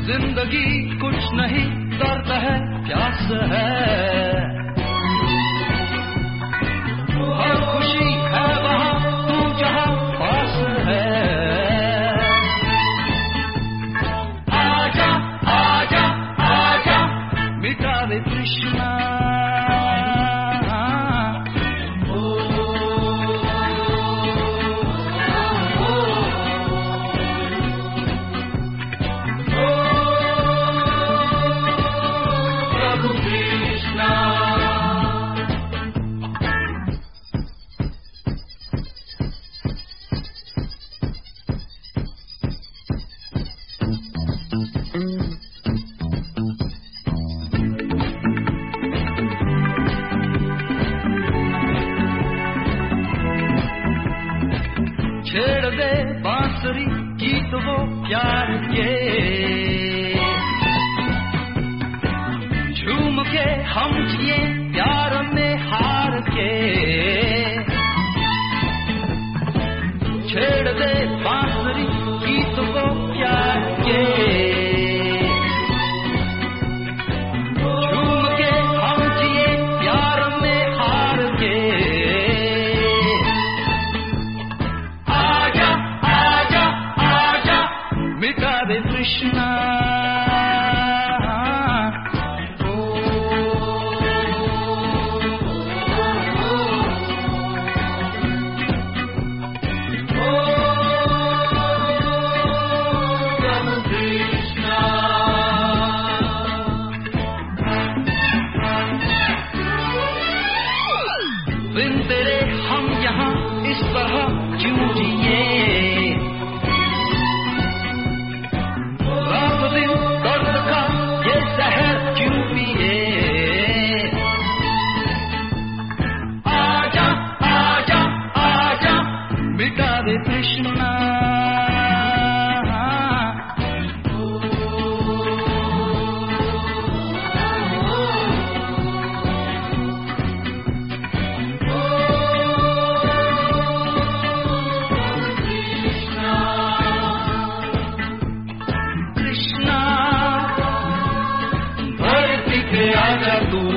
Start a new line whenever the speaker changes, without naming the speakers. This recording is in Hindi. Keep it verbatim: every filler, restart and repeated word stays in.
जिंदगी कुछ नहीं, दर्द है, प्यास है, हर खुशी है वहाँ, तू जहाँ पास है। आजा आजा आजा, मिटा दे तृष्णा। छेड़ दे बांसुरी गीत वो प्यार के, झूम के हम जिए प्यार में हार के। छेड़ दे बांसुरी गीत वो प्यार के, झूम के हम जिए प्यार में हार के। मिटा दे तृष्णा। बिन तेरे हम यहाँ इस तरह क्यों जिए, दर्द का ये जहर क्यों पिए। आजा आजा आजा, मिटा दे तृष्णा। आजा तू